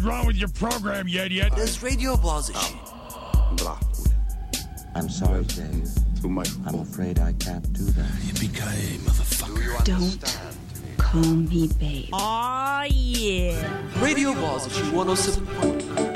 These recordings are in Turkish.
wrong with your program, you idiot? There's Radio Boğaziçi. I'm sorry, Dave. I'm afraid I can't do that. Yippee-ki-yay, motherfucker. Don't call me babe. Aw, yeah. Radio Boğaziçi 107.9.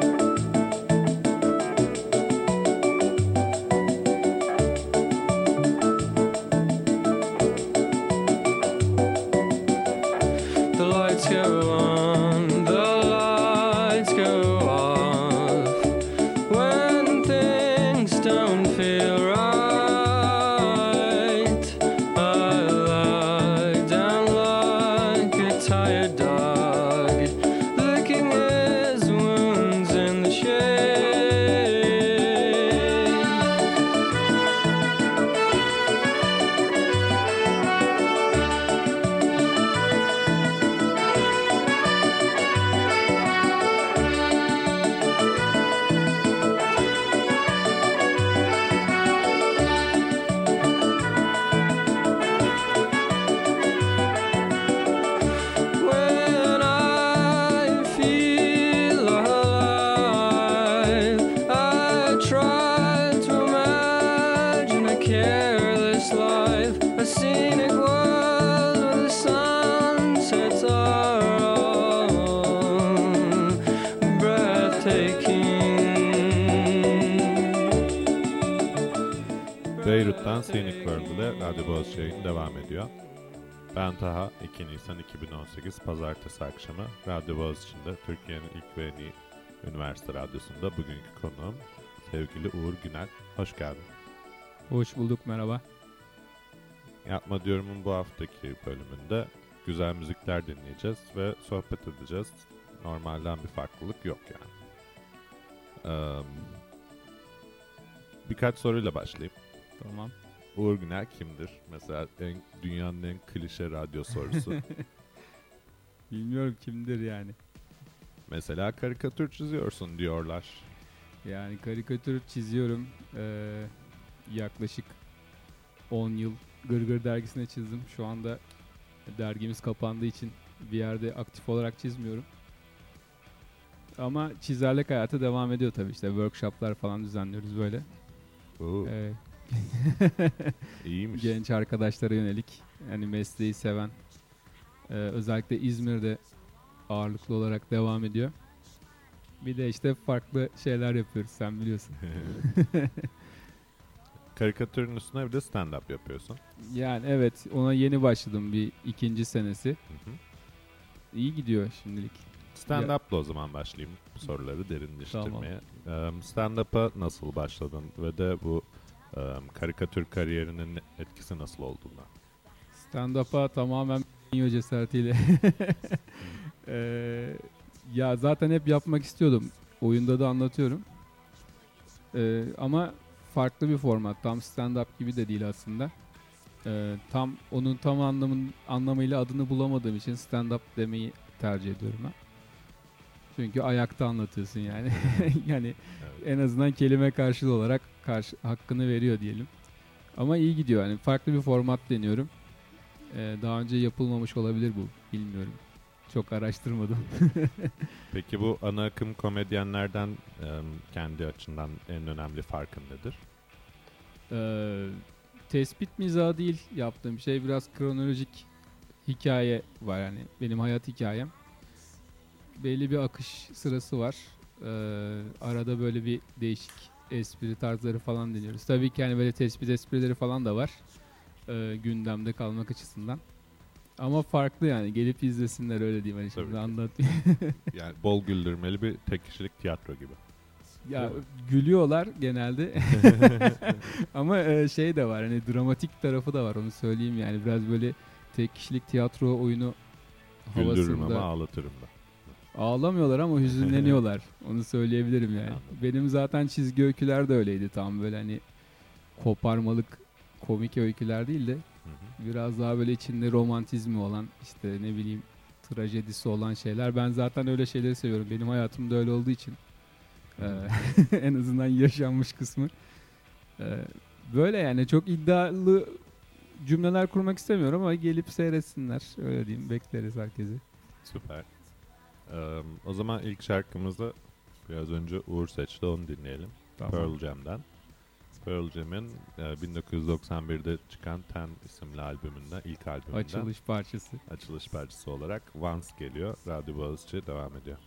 Beyrut'tan Scenic World ile Radyo Boğaziçi yayını devam ediyor. Ben Taha, 2 Nisan 2018 Pazartesi akşamı Radyo Boğaziçi'nde Türkiye'nin ilk ve en iyi üniversite radyosunda bugünkü konuğum sevgili Uğur Günel. Hoş geldin. Hoş bulduk, merhaba. Yapma Diyorum'un bu haftaki bölümünde güzel müzikler dinleyeceğiz ve sohbet edeceğiz. Normalden bir farklılık yok yani. Birkaç soruyla başlayayım. Tamam. Uğur Günel kimdir? Mesela dünyanın en klişe radyo sorusu. Bilmiyorum kimdir yani. Mesela karikatür çiziyorsun diyorlar. Yani karikatür çiziyorum. Yaklaşık 10 yıl Gırgır dergisine çizdim. Şu anda dergimiz kapandığı için bir yerde aktif olarak çizmiyorum. Ama çizerlik hayatı devam ediyor tabii, işte workshoplar falan düzenliyoruz böyle. İyiymiş. Genç arkadaşlara yönelik, yani mesleği seven, özellikle İzmir'de ağırlıklı olarak devam ediyor. Bir de işte farklı şeyler yapıyoruz, sen biliyorsun. Karikatürün üstüne bir de stand-up yapıyorsun. Yani evet, ona yeni başladım, bir 2. senesi. Hı hı. İyi gidiyor şimdilik. Stand-up'la o zaman başlayayım bu soruları derinleştirmeye. Tamam. Stand-up'a nasıl başladın ve de bu karikatür kariyerinin etkisi nasıl olduğuna? Stand-up'a tamamen cesaretiyle. Ya zaten hep yapmak istiyordum. Oyunda da anlatıyorum. Ama farklı bir format. Tam stand-up gibi de değil aslında. Tam anlamıyla adını bulamadığım için stand-up demeyi tercih ediyorum ben. Çünkü ayakta anlatıyorsun yani. Yani evet. En azından kelime karşılığı olarak hakkını veriyor diyelim. Ama iyi gidiyor yani. Farklı bir format deniyorum. Daha önce yapılmamış olabilir bu. Bilmiyorum. Çok araştırmadım. Peki bu ana akım komedyenlerden kendi açından en önemli farkın nedir? Tespit mizahı değil yaptığım şey, biraz kronolojik hikaye var yani, benim hayat hikayem. Belli bir akış sırası var. Arada böyle bir değişik espri tarzları falan deniyoruz. Tabii ki hani böyle tespit esprileri falan da var. Gündemde kalmak açısından. Ama farklı yani, gelip izlesinler, öyle diyeyim. Hani şimdi anlatmayayım. Yani bol güldürmeli bir tek kişilik tiyatro gibi. Ya gülüyorlar genelde. Ama şey de var, hani dramatik tarafı da var, onu söyleyeyim yani. Biraz böyle tek kişilik tiyatro oyunu havasında. Güldürürüm ama ağlatırım da. Ağlamıyorlar ama hüzünleniyorlar. Onu söyleyebilirim yani. Benim zaten çizgi öyküler de öyleydi. Tam böyle hani koparmalık komik öyküler değil de biraz daha böyle içinde romantizmi olan, işte ne bileyim trajedisi olan şeyler. Ben zaten öyle şeyleri seviyorum. Benim hayatımda öyle olduğu için. En azından yaşanmış kısmı. Böyle yani, çok iddialı cümleler kurmak istemiyorum ama gelip seyretsinler. Öyle diyeyim. Bekleriz herkesi. Süper. O zaman ilk şarkımızı biraz önce Uğur seçti, onu dinleyelim. Tamam. Pearl Jam'den. Pearl Jam'in 1991'de çıkan Ten isimli albümünden, ilk albümünden Açılış parçası olarak Once geliyor. Radyo Boğaziçi devam ediyor.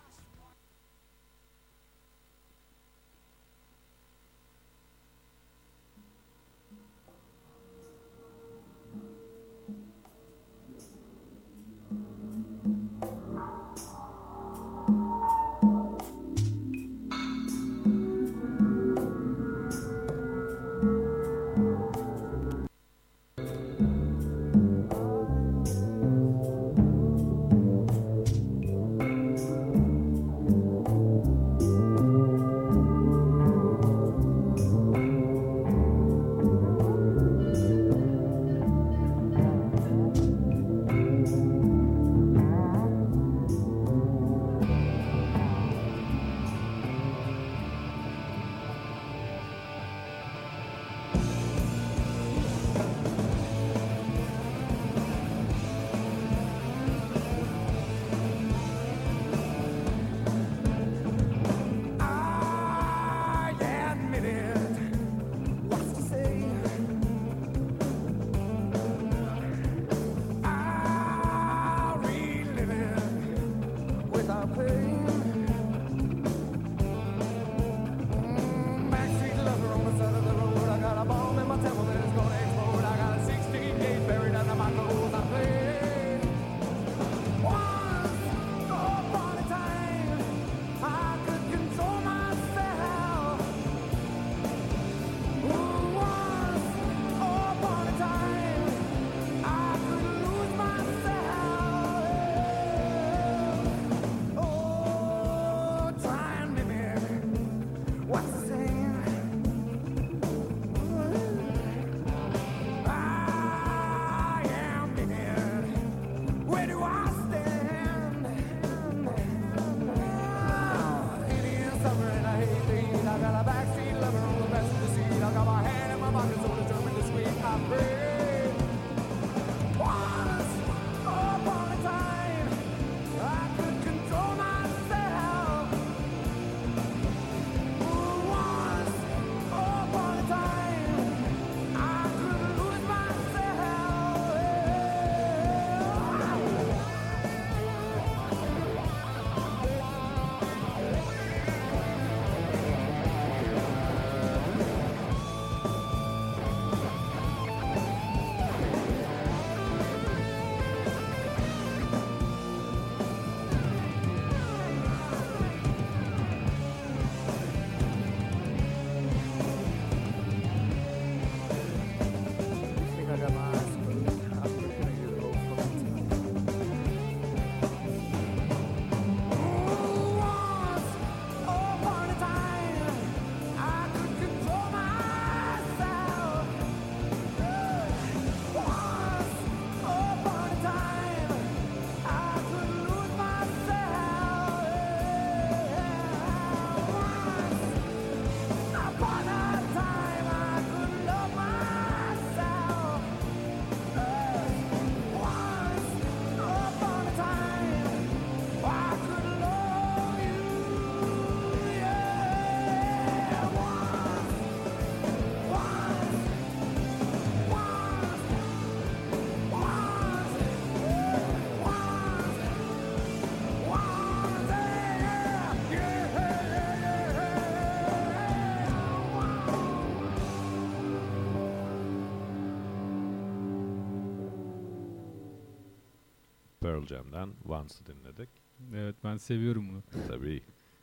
Pearl Jam'den Once'ı dinledik. Evet, ben seviyorum bunu. Tabii.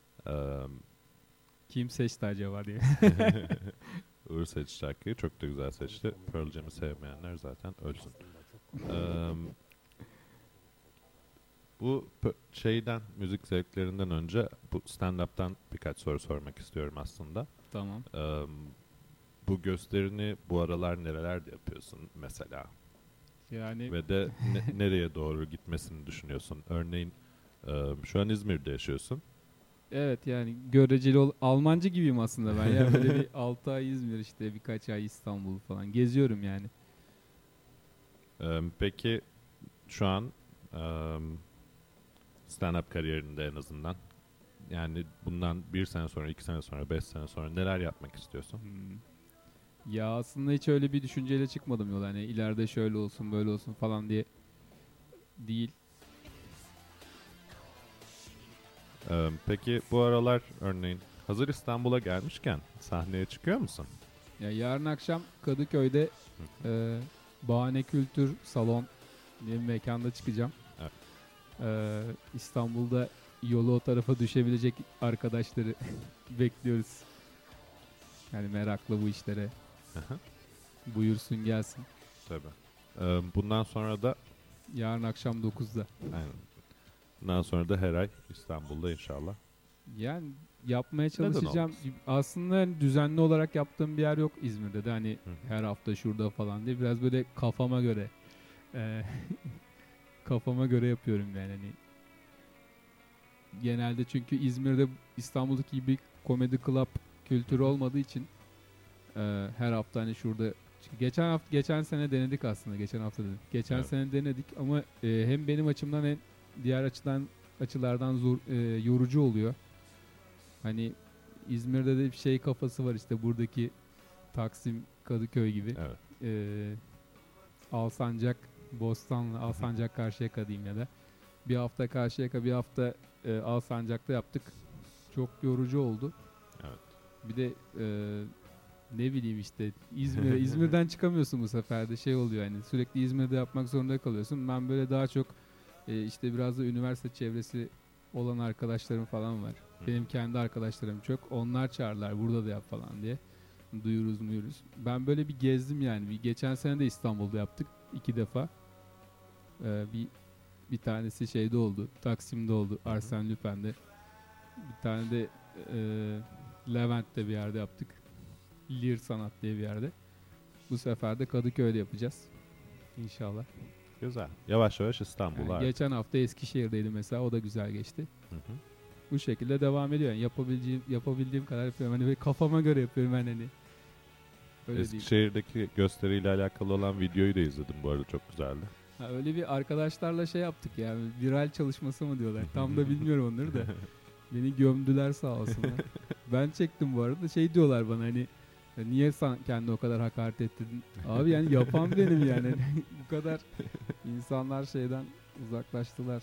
Kim seçti acaba diye. Uğur seçti şarkıyı. Çok da güzel seçti. Pearl Jam'ı sevmeyenler zaten ölsün. Bu şeyden, müzik zevklerinden önce bu stand-up'tan birkaç soru sormak istiyorum aslında. Tamam. Bu gösterini bu aralar nerelerde yapıyorsun mesela? Yani Ve de nereye doğru gitmesini düşünüyorsun? Örneğin şu an İzmir'de yaşıyorsun. evet, yani göreceli Almancı gibiyim aslında ben. Yani böyle bir 6 ay İzmir, işte birkaç ay İstanbul falan geziyorum yani. Peki şu an stand-up kariyerinde en azından? Yani bundan 1 sene sonra, 2 sene sonra, 5 sene sonra neler yapmak istiyorsun? Ya aslında hiç öyle bir düşünceyle çıkmadım yola. Hani ileride şöyle olsun, böyle olsun falan diye değil. Peki bu aralar örneğin hazır İstanbul'a gelmişken sahneye çıkıyor musun? Ya yarın akşam Kadıköy'de Bahane Kültür Salon diye bir mekanda çıkacağım. Evet. İstanbul'da yolu o tarafa düşebilecek arkadaşları bekliyoruz. Yani meraklı bu işlere. Buyursun gelsin. Tabii. Bundan sonra da Yarın akşam 9'da. aynen. Bundan sonra da her ay İstanbul'da inşallah. Yani yapmaya çalışacağım. olmasın? Aslında hani düzenli olarak yaptığım bir yer yok İzmir'de de. Hani her hafta şurada falan diye. Biraz böyle kafama göre kafama göre yapıyorum yani. Hani genelde çünkü İzmir'de İstanbul'daki gibi komedi club kültürü olmadığı için her hafta hani şurada geçen sene denedik aslında. Geçen hafta dedik. Geçen Evet. sene denedik ama hem benim açımdan hem diğer açılardan yorucu oluyor. Hani İzmir'de de bir şey kafası var işte buradaki Taksim, Kadıköy gibi. Evet. Alsancak, Bostanlı, Alsancak Karşıyaka diyeyim ya da. Bir hafta Karşıyaka, bir hafta Alsancak'ta yaptık. Çok yorucu oldu. Evet. Bir de ne bileyim işte İzmir'den çıkamıyorsun bu sefer de şey oluyor yani sürekli İzmir'de yapmak zorunda kalıyorsun. Ben böyle daha çok işte biraz da üniversite çevresi olan arkadaşlarım falan var. Benim kendi arkadaşlarım çok. Onlar çağırırlar burada da yap falan diye. Duyururuz. Ben böyle bir gezdim yani. Geçen sene de İstanbul'da yaptık 2 defa. Bir tanesi şeyde oldu. Taksim'de oldu. Arsène Lupin'de. Bir tane de Levent'te bir yerde yaptık. Lir Sanat diye bir yerde. Bu sefer de Kadıköy'de yapacağız. İnşallah. Güzel. Yavaş yavaş İstanbul'a Yani artık. geçen hafta Eskişehir'deydi mesela. O da güzel geçti. Hı. Bu şekilde devam ediyor. Yani yapabildiğim kadar yapıyorum. Hani böyle kafama göre yapıyorum ben hani. Öyle diyeyim. Eskişehir'deki gösteriyle alakalı olan videoyu da izledim bu arada, çok güzeldi. Ha, öyle bir arkadaşlarla şey yaptık yani. Viral çalışması mı diyorlar. Tam da bilmiyorum onları da. Beni gömdüler sağ olsunlar. Ben çektim bu arada. Şey diyorlar bana hani niye sen kendini o kadar hakaret ettin? Abi yani yapan benim yani. Bu kadar insanlar şeyden uzaklaştılar.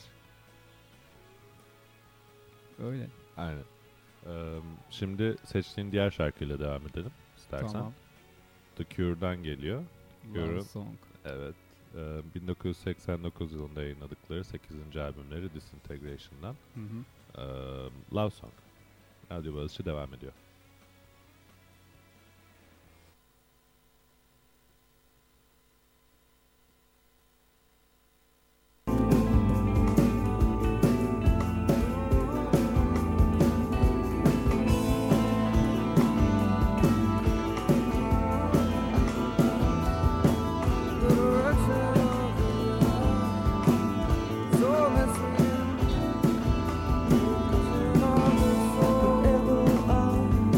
Öyle. Aynen. Şimdi seçtiğin diğer şarkıyla devam edelim istersen. Tamam. The Cure'dan geliyor. Love Cure'un, Song. evet, 1989 yılında yayınladıkları 8. albümleri Disintegration'dan Love Song. Radyo Boğaziçi devam ediyor. So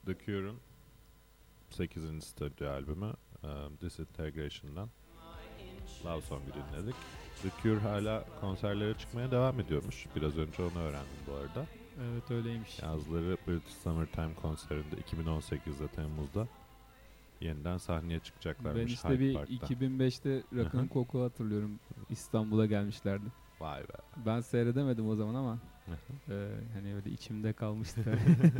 The Cure'un 8. stüdyo albümü Disintegration'dan Love Song'u dinledik. The Cure hala konserlere çıkmaya devam ediyormuş. Biraz önce onu öğrendim bu arada. Evet öyleymiş. Yazları British Summertime konserinde 2018'de Temmuz'da yeniden sahneye çıkacaklarmış. Ben işte Hyde bir Park'ta. 2005'te Rock'ın Koku hatırlıyorum. İstanbul'a gelmişlerdi. Vay be. Ben seyredemedim o zaman ama hani öyle içimde kalmıştı.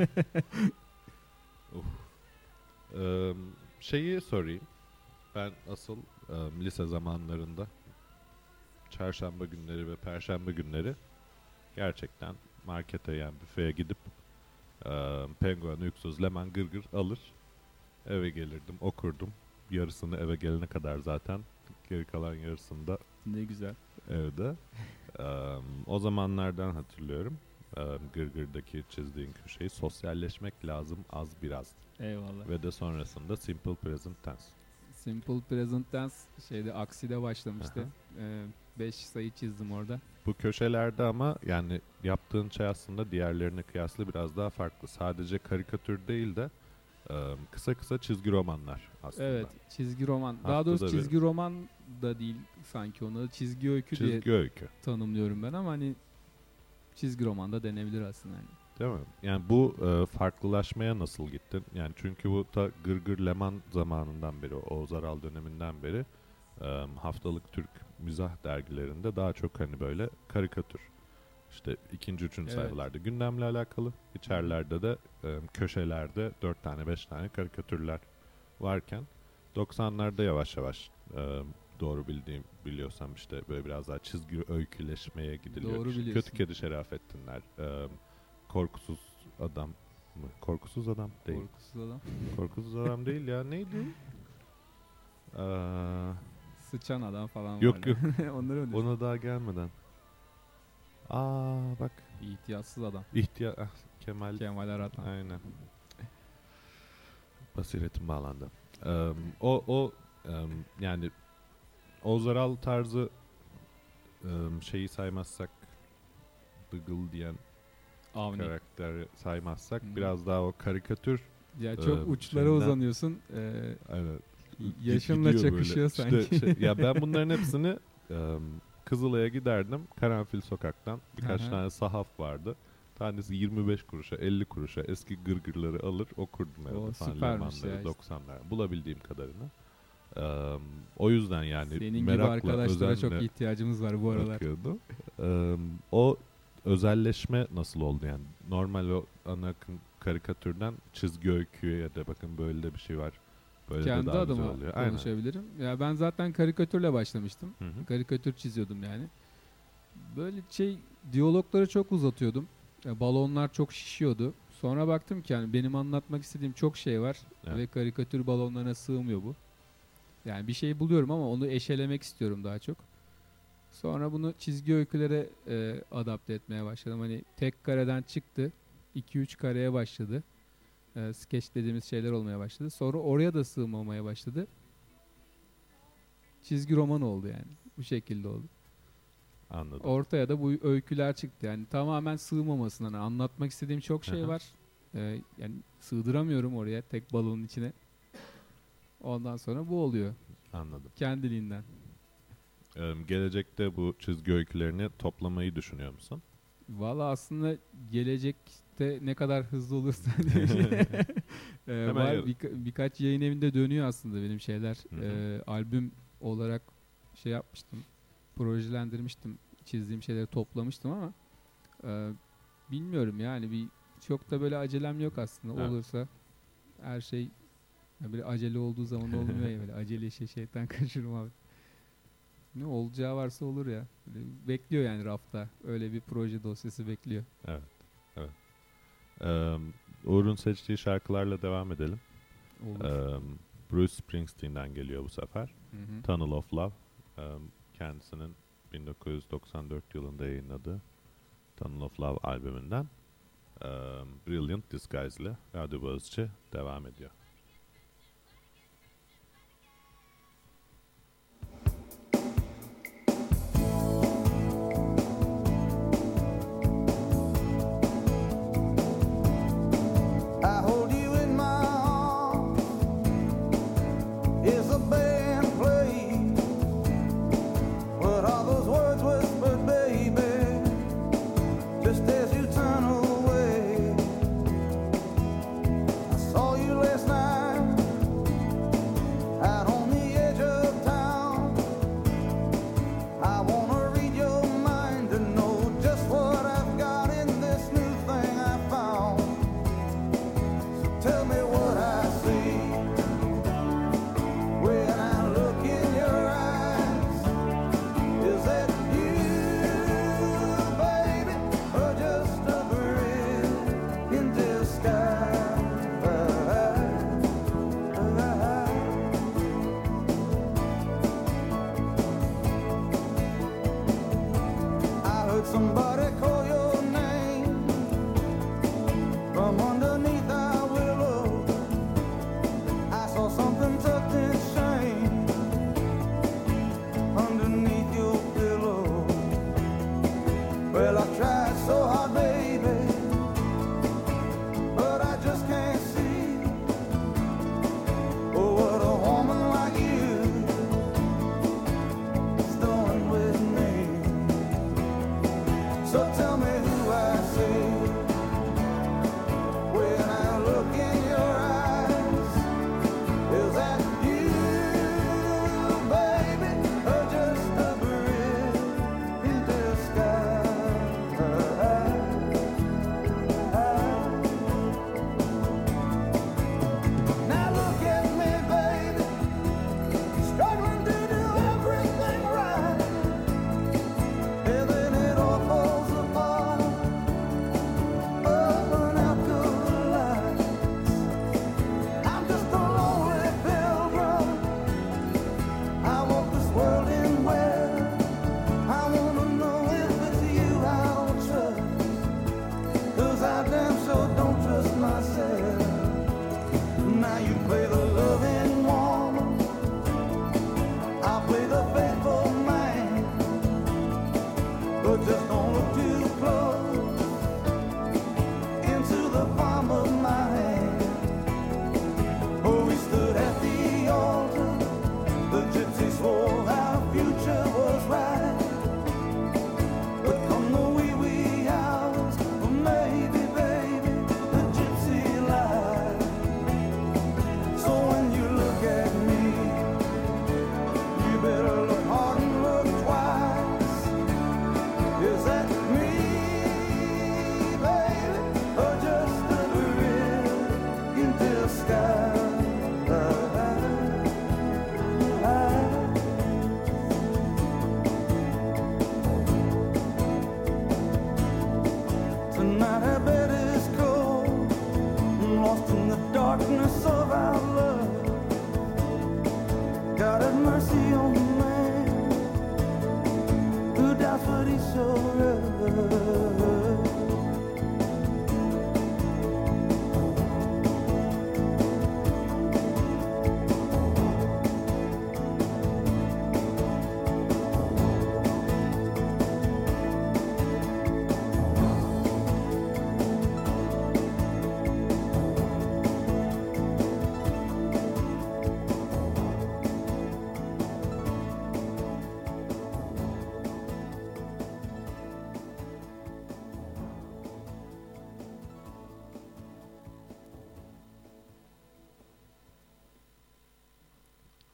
Şeyi sorayım. Ben asıl lise zamanlarında çarşamba günleri ve perşembe günleri gerçekten markete, yani büfeye gidip Penguen, Yüksüz, Leman, Gırgır alır eve gelirdim, okurdum. Yarısını eve gelene kadar zaten, geri kalan yarısında Ne güzel. evde. O zamanlardan hatırlıyorum. Gırgır'daki çizdiğin köşeyi sosyalleşmek lazım az biraz. Eyvallah. Ve de sonrasında Simple Present Tense. Simple Present Tense şeyde Aksi'de başlamıştı. 5 sayı çizdim orada. Bu köşelerde ama yani yaptığın şey aslında diğerlerine kıyasla biraz daha farklı. Sadece karikatür değil de kısa kısa çizgi romanlar aslında. Evet, çizgi roman. Daha Haftada doğrusu çizgi roman da değil sanki, onu çizgi öykü diye Çizgi öykü. tanımlıyorum ben ama hani çizgi roman da denebilir aslında yani. Değil mi? Yani bu farklılaşmaya nasıl gittin? Yani çünkü bu ta Gırgır Leman zamanından beri, Oğuz Aral döneminden beri haftalık Türk mizah dergilerinde daha çok hani böyle karikatür. İşte 2. 3. Evet. sayfalarda gündemle alakalı. İçerilerde de köşelerde 4 tane 5 tane karikatürler varken 90'larda yavaş yavaş doğru biliyorsam işte böyle biraz daha çizgi öyküleşmeye gidiliyor. Doğru İşte biliyorsun. Kötü Kedi Şerafettinler, Korkusuz Adam mı? Korkusuz Adam değil. Korkusuz adam. Korkusuz Adam değil ya, neydi? Sıçan adam falan Yok, vardı. Onları öyle. Ona daha gelmeden. Bak. İhtiyatsız adam. Kemal. Kemal Aratan. Aynen. Basiretim bağlandı. Yani Oğuz Aral tarzı şeyi saymazsak, Dıgıl diyen Avni. karakteri saymazsak biraz daha o karikatür. Ya çok uçlara şeyinden- uzanıyorsun. Evet. Yaşınla Gidiyor çakışıyor böyle. sanki. İşte ya ben bunların hepsini Kızılay'a giderdim. Karanfil Sokak'tan birkaç Aha. tane sahaf vardı. Tanesi 25 kuruşa, 50 kuruşa eski gırgırları alır okurdum evde O falan, süpermiş Lemanları, ya işte. 90'lar bulabildiğim kadarını. O yüzden yani Senin gibi merakla, arkadaşlara çok özenle ihtiyacımız var bu aralar. bakıyordum. O özelleşme nasıl oldu yani? Normal o ana akım karikatürden çizgi öyküye ya da bakın böyle de bir şey var. Böyle Kendi de daha güzel adıma oluyor. Aynen. konuşabilirim. Ya ben zaten karikatürle başlamıştım. Hı hı. Karikatür çiziyordum yani. Böyle diyalogları çok uzatıyordum. Ya balonlar çok şişiyordu. Sonra baktım ki yani benim anlatmak istediğim çok şey var Evet. ve karikatür balonlarına sığmıyor bu. Yani bir şey buluyorum ama onu eşelemek istiyorum daha çok. Sonra bunu çizgi öykülere adapte etmeye başladım. Hani tek kareden çıktı. 2-3 kareye başladı. Sketch dediğimiz şeyler olmaya başladı. Sonra oraya da sığmamaya başladı. Çizgi roman oldu yani. Bu şekilde oldu. Anladım. Ortaya da bu öyküler çıktı. Yani tamamen sığmamasından. Anlatmak istediğim çok şey Aha. var. Yani sığdıramıyorum oraya tek balonun içine. Ondan sonra bu oluyor. Anladım. Kendiliğinden. Gelecekte bu çizgi öykülerini toplamayı düşünüyor musun? Valla aslında gelecekte ne kadar hızlı olursa Hemen var yarın. birkaç yayın evinde dönüyor aslında benim şeyler. Hı hı. Albüm olarak şey yapmıştım. Projelendirmiştim. Çizdiğim şeyleri toplamıştım ama bilmiyorum yani çok da böyle acelem yok aslında. Evet. Olursa her şey böyle acele olduğu zaman olmuyor ya, böyle acele işe şeytan kaçırma abi. Ne olacağı varsa olur ya. Böyle bekliyor yani rafta. Öyle bir proje dosyası bekliyor. Uğur'un seçtiği şarkılarla devam edelim. Olur. Bruce Springsteen'den geliyor bu sefer. Hı hı. Tunnel of Love. Kendisinin 1994 yılında yayınladığı Tunnel of Love albümünden Brilliant Disguise ile Radyo Boğaziçi devam ediyor. I hold you in my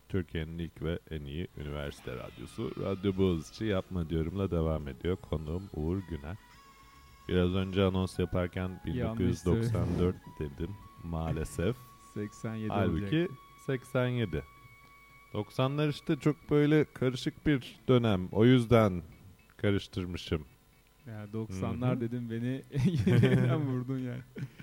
Türkiye'nin ilk ve en iyi üniversite radyosu. Radyo Boğaziçi Yapma Diyorum'la devam ediyor. Konuğum Uğur Güner. Biraz önce anons yaparken 1994 dedim maalesef. 87 Halbuki olacak. 87. 90'lar işte çok böyle karışık bir dönem. O yüzden karıştırmışım. Ya 90'lar Hı-hı. dedim beni yeniden vurdun yani.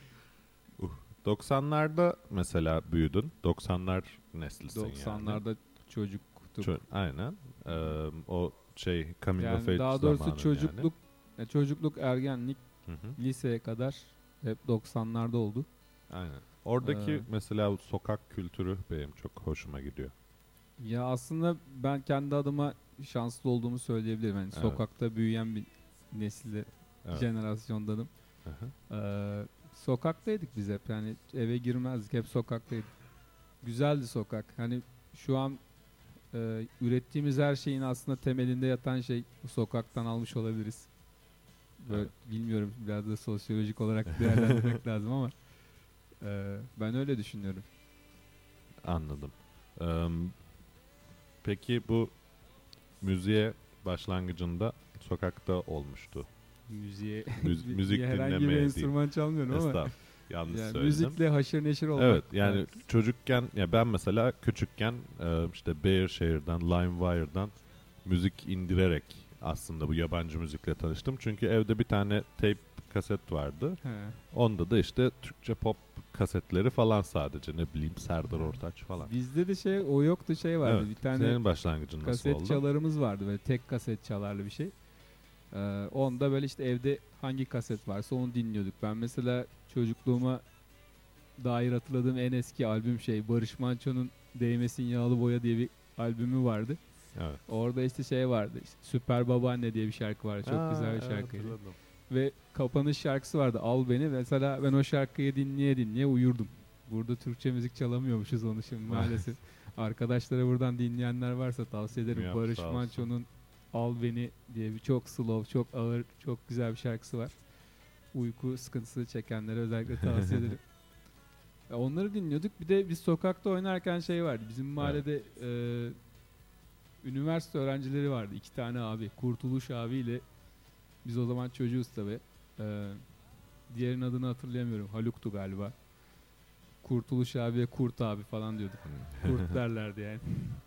90'larda mesela büyüdün. 90'lar neslisin 90'larda çocuktuk. yani. Aynen. O şey coming of Yani age daha doğrusu zamanın çocukluk, çocukluk, ergenlik, yani. Hı hı. liseye kadar hep 90'larda oldu. Aynen. Oradaki Ee, mesela sokak kültürü benim çok hoşuma gidiyor. Ya aslında ben kendi adıma şanslı olduğumu söyleyebilirim. Yani Evet. sokakta büyüyen bir nesilde, Evet. jenerasyondanım. Hı hı. Sokaktaydık biz hep, yani eve girmezdik, hep sokaktaydık. Güzeldi sokak. Hani şu an ürettiğimiz her şeyin aslında temelinde yatan şey bu sokaktan almış olabiliriz. Böyle, Evet. bilmiyorum, biraz da sosyolojik olarak değerlendirmek lazım ama ben öyle düşünüyorum. Anladım. Peki bu müziğe başlangıcında sokakta olmuştu. Müziğe Müzik herhangi bir dinlemeye değil. enstrüman çalmıyorum ama Estağfurullah. Yanlış yani söyledim. müzikle haşır neşir olmak. Evet, yani çocukken, ya ben mesela küçükken işte Bearshare'dan, LimeWire'dan müzik indirerek aslında bu yabancı müzikle tanıştım. Çünkü evde bir tane tape kaset vardı. He. Onda da işte Türkçe pop kasetleri falan sadece, ne bileyim Serdar Ortaç falan. Bizde de o yoktu, vardı. Evet, Bir tane senin başlangıcın nasıl kaset oldu? çalarımız vardı, böyle tek kaset çalarlı bir şey. Onda böyle işte evde hangi kaset varsa onu dinliyorduk. Ben mesela çocukluğuma dair hatırladığım en eski albüm Barış Manço'nun Değmesin Yağlı Boya diye bir albümü vardı. Evet. Orada işte vardı. İşte Süper Babaanne diye bir şarkı vardı. Çok güzel bir şarkıydı. Hatırladım. Ve kapanış şarkısı vardı, Al Beni. Mesela ben o şarkıyı dinleye dinleye uyurdum. Burada Türkçe müzik çalamıyormuşuz onu şimdi maalesef. Arkadaşlara buradan dinleyenler varsa tavsiye ederim. Yap, Barış sağ olsun. Manço'nun Al Beni diye bir çok slow, çok ağır, çok güzel bir şarkısı var. Uyku sıkıntısı çekenlere özellikle tavsiye ederim. Onları dinliyorduk. Bir de biz sokakta oynarken vardı. Bizim mahallede üniversite öğrencileri vardı. 2 tane abi. Kurtuluş abiyle, biz o zaman çocuğuz tabi. Diğerinin adını hatırlayamıyorum. Haluk'tu galiba. Kurtuluş abiye Kurt abi falan diyorduk. Kurt derlerdi yani.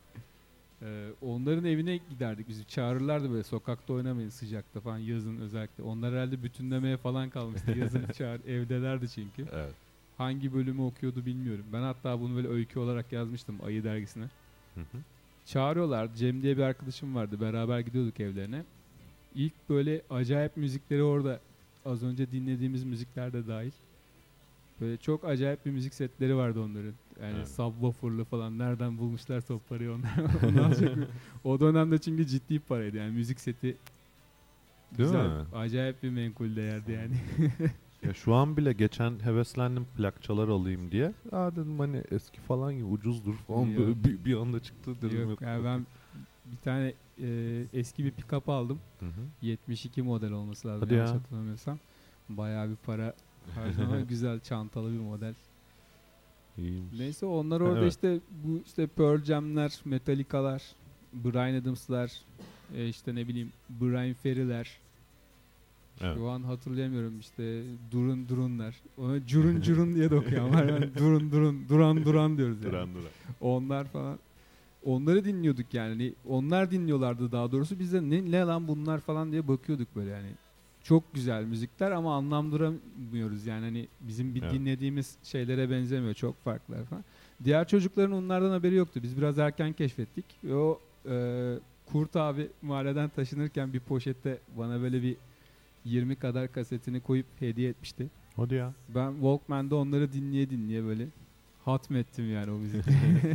Onların evine giderdik. Bizi çağırırlardı böyle, sokakta oynamayın sıcakta falan, yazın özellikle. Onlar herhalde bütünlemeye falan kalmıştı. Yazın evdelerdi çünkü. Evet. Hangi bölümü okuyordu bilmiyorum. Ben hatta bunu böyle öykü olarak yazmıştım Ayı dergisine. Hı hı. Çağırıyorlardı. Cem diye bir arkadaşım vardı. Beraber gidiyorduk evlerine. İlk böyle acayip müzikleri orada, az önce dinlediğimiz müzikler de dahil. Böyle çok acayip bir müzik setleri vardı onların. Yani Evet. subwoofer'lı falan, nereden bulmuşlarsa o parayı onlar. Onu alacak bir- O dönemde çünkü ciddi paraydı yani müzik seti. Değil Güzel, mi? acayip bir menkul değerdi yani. Ya şu an bile geçen heveslendim plakçalar alayım diye. Dedim hani eski falan ya, ucuzdur falan, Yok. böyle bir anda çıktı dedim. Yok, yani ben bir tane eski bir pick-up aldım. Hı hı. 72 model olması lazım Hadi yanlış ya. hatırlamıyorsam. Bayağı bir para harcama, güzel çantalı bir model. İyiymiş. Neyse onlar orada Evet. işte bu işte Pearl Jam'ler, Metallica'lar, Bryan Adams'lar, işte ne bileyim Brian Ferry'ler. Evet. Şu an hatırlayamıyorum, işte Durunlar. Ona Curun diye de okuyor ama yani Duran diyoruz yani. Duran. Onlar falan. Onları dinliyorduk yani. Hani onlar dinliyorlardı daha doğrusu. Biz de ne lan bunlar falan diye bakıyorduk böyle yani. Çok güzel müzikler ama anlamlandıramıyoruz yani, hani bizim bir Evet. dinlediğimiz şeylere benzemiyor, çok farklılar falan. Diğer çocukların onlardan haberi yoktu. Biz biraz erken keşfettik. Ve o Kurt abi mahalleden taşınırken bir poşette bana böyle bir 20 kadar kasetini koyup hediye etmişti. Hadi ya. Ben Walkman'da onları dinleye böyle hatmettim yani o müzikleri.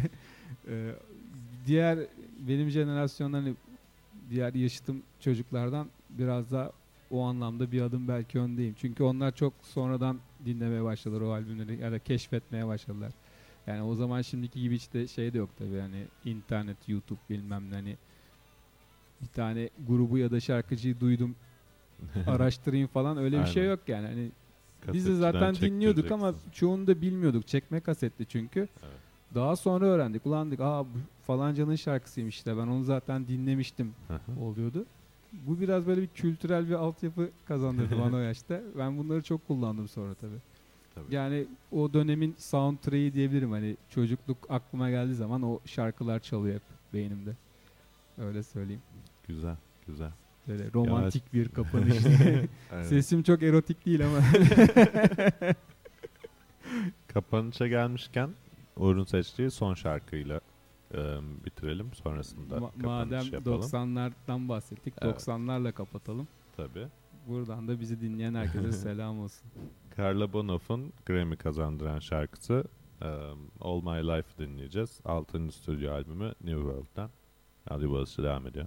Diğer benim jenerasyondan, hani diğer yaşıtım çocuklardan biraz daha o anlamda bir adım belki öndeyim. Çünkü onlar çok sonradan dinlemeye başladılar o albümleri ya da keşfetmeye başladılar. Yani o zaman şimdiki gibi işte de yok tabii, yani internet, YouTube bilmem ne, hani bir tane grubu ya da şarkıcıyı duydum araştırayım falan, öyle bir şey Aynen. yok yani. Hani biz de Kasetçiden zaten dinliyorduk ama çektireceksin. çoğunu da bilmiyorduk. Çekme kasetti çünkü. Evet. Daha sonra öğrendik. Ulan dedik, bu falancanın şarkısıymış işte. Ben onu zaten dinlemiştim oluyordu. Bu biraz böyle bir kültürel bir altyapı kazandırdı bana o yaşta. Ben bunları çok kullandım sonra tabii. Yani o dönemin soundtrack'i diyebilirim. Hani çocukluk aklıma geldiği zaman o şarkılar çalıyor hep beynimde. Öyle söyleyeyim. Güzel. Böyle romantik bir kapanış. Evet. Sesim çok erotik değil ama. Kapanışa gelmişken Uğur'un seçtiği son şarkıyla bitirelim. Sonrasında Madem kapanış yapalım. 90'lardan bahsettik. Evet. 90'larla kapatalım. Tabii. Buradan da bizi dinleyen herkese selam olsun. Carla Bonoff'un Grammy kazandıran şarkısı All My Life dinleyeceğiz. 6. stüdyo albümü New World'dan. Radyo Boğaziçi devam ediyor.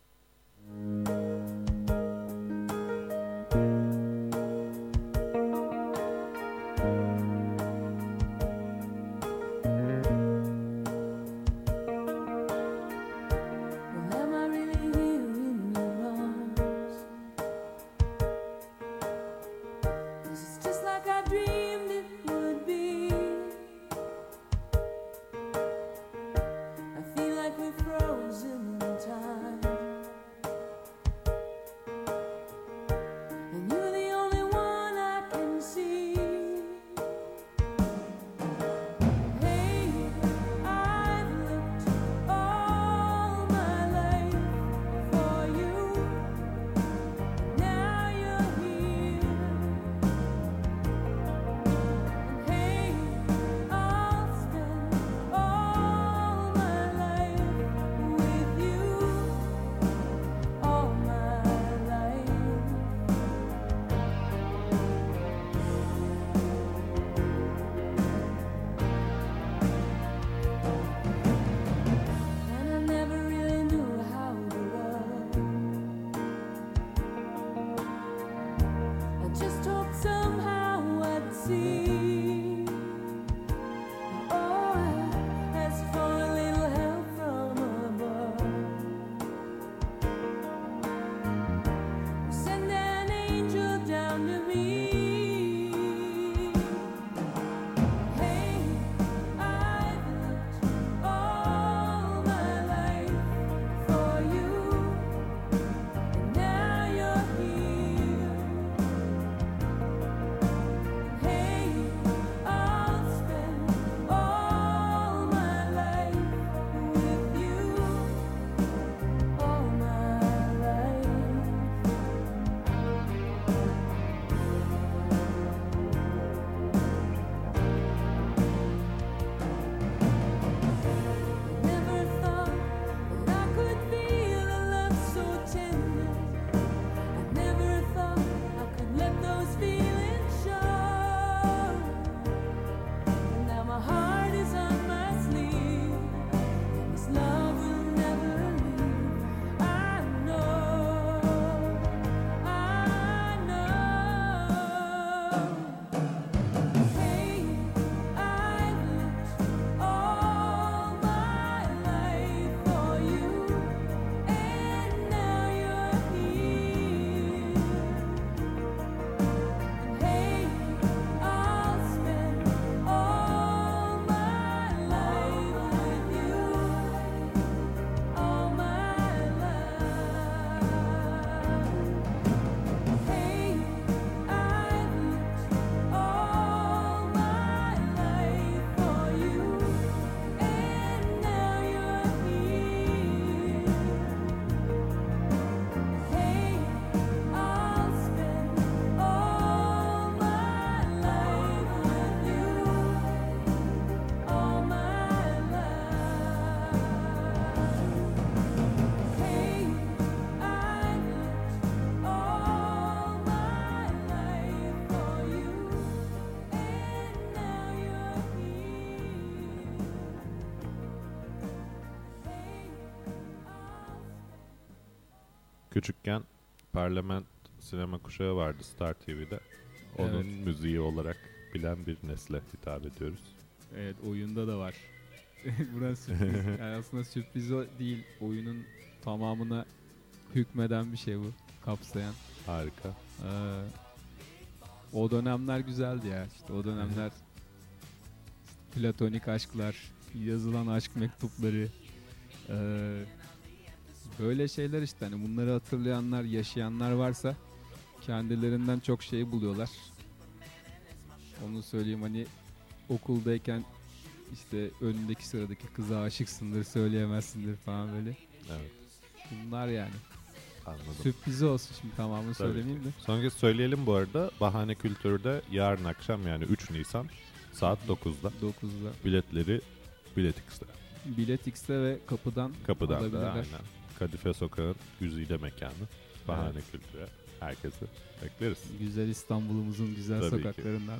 Küçükken Parlament sinema kuşağı vardı Star TV'de. Onun müziği olarak bilen bir nesle hitap ediyoruz. Evet, oyunda da var. Burası sürpriz. Yani aslında sürpriz değil. Oyunun tamamına hükmeden bir şey bu. Kapsayan. Harika. O dönemler güzeldi ya. İşte o dönemler platonik aşklar, yazılan aşk mektupları, böyle şeyler işte, hani bunları hatırlayanlar, yaşayanlar varsa kendilerinden çok şey buluyorlar. Onu söyleyeyim, hani okuldayken işte önündeki sıradaki kıza aşıksındır, söyleyemezsindir falan böyle. Evet. Bunlar yani. Anladım. Sürprizi olsun, şimdi tamamını Tabii söylemeyeyim de. Son kez söyleyelim bu arada. Bahane Kültür'de yarın akşam, yani 3 Nisan saat 9'da 9'da. biletleri Bilet X'de. Bilet X'te ve kapıdan Da alabilirler. aynen. Kadife Sokağı'nın güzide mekanı. Bahane Kültür'e herkesi bekleriz. Güzel İstanbul'umuzun güzel Tabii ki. sokaklarından.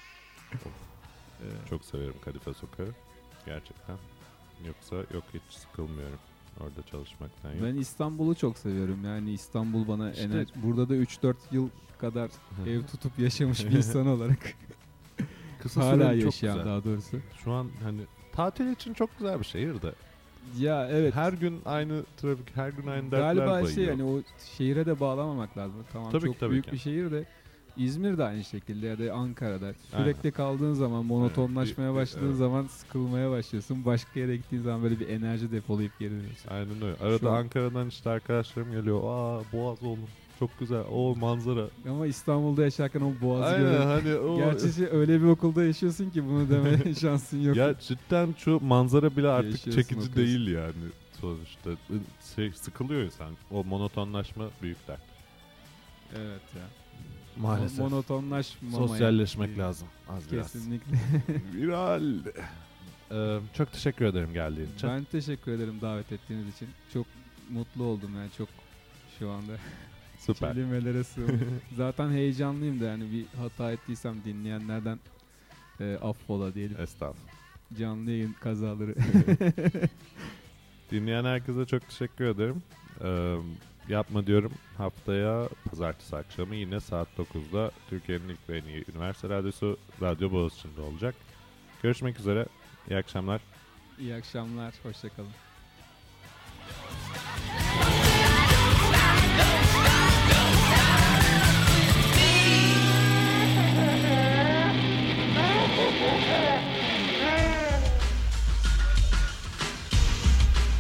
Çok severim Kadife Sokağı. Gerçekten. Yoksa yok, hiç sıkılmıyorum orada çalışmaktan. Yok. Ben İstanbul'u çok seviyorum. Yani İstanbul bana İşte- burada da 3-4 yıl kadar ev tutup yaşamış bir insan olarak Kısa hala süreli çok yaşayan güzel. daha doğrusu. Şu an hani tatil için çok güzel bir şehir de. Ya evet. Her gün aynı trafik, her gün aynı dertler Galiba bayıyor. hani o şehire de bağlamamak lazım. Tamam, Tabii çok ki, büyük ki. bir şehir de İzmir de aynı şekilde, ya da Ankara'da. Aynen. Sürekli kaldığın zaman, monotonlaşmaya Evet. başladığın Evet. zaman sıkılmaya başlıyorsun. Başka yere gittiğin zaman böyle bir enerji depolayıp geri dönüyorsun. Aynen öyle. Şu Arada an- Ankara'dan işte arkadaşlarım geliyor. Boğaz oğlum. Çok güzel. O manzara. Ama İstanbul'da yaşarken o boğazı Aynen görüyorsun. hani o... Gerçi öyle bir okulda yaşıyorsun ki bunu deme şansın yok. Ya cidden şu manzara bile artık Yaşıyorsun, çekici okuyorsun. değil yani sonuçta. Sıkılıyor insan. O monotonlaşma büyük dert. Evet ya. Maalesef. Monotonlaşmamaya. Sosyalleşmek lazım az biraz. Kesinlikle. Viral. Çok teşekkür ederim geldiğin için. Ben teşekkür ederim davet ettiğiniz için. Çok mutlu oldum yani, çok şu anda Süper. kelimelere sığmıyorum. Zaten heyecanlıyım da, yani bir hata ettiysem dinleyenlerden affola diyelim. Estağfurullah. Canlı yayın kazaları. Dinleyen herkese çok teşekkür ederim. Yapma diyorum, haftaya pazartesi akşamı yine saat 9'da Türkiye'nin ilk ve en iyi üniversite radyosu Radyo Boğaziçi'nde olacak. Görüşmek üzere. İyi akşamlar. İyi akşamlar. Hoşçakalın. Oh,